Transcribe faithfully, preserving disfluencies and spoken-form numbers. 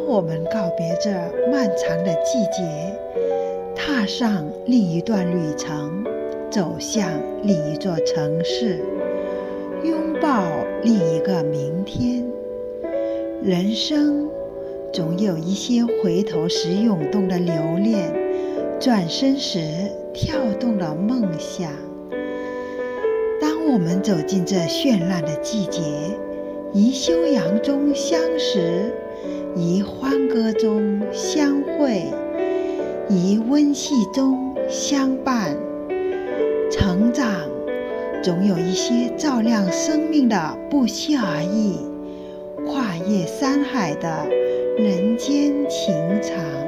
我们告别这漫长的季节，踏上另一段旅程，走向另一座城市，拥抱另一个明天。人生总有一些回头时涌动的留恋，转身时跳动的梦想。当我们走进这绚烂的季节，宜休阳中相识，宜欢歌中相会，宜温馨中相伴。成长总有一些照亮生命的不期而遇，跨越山海的人间情长。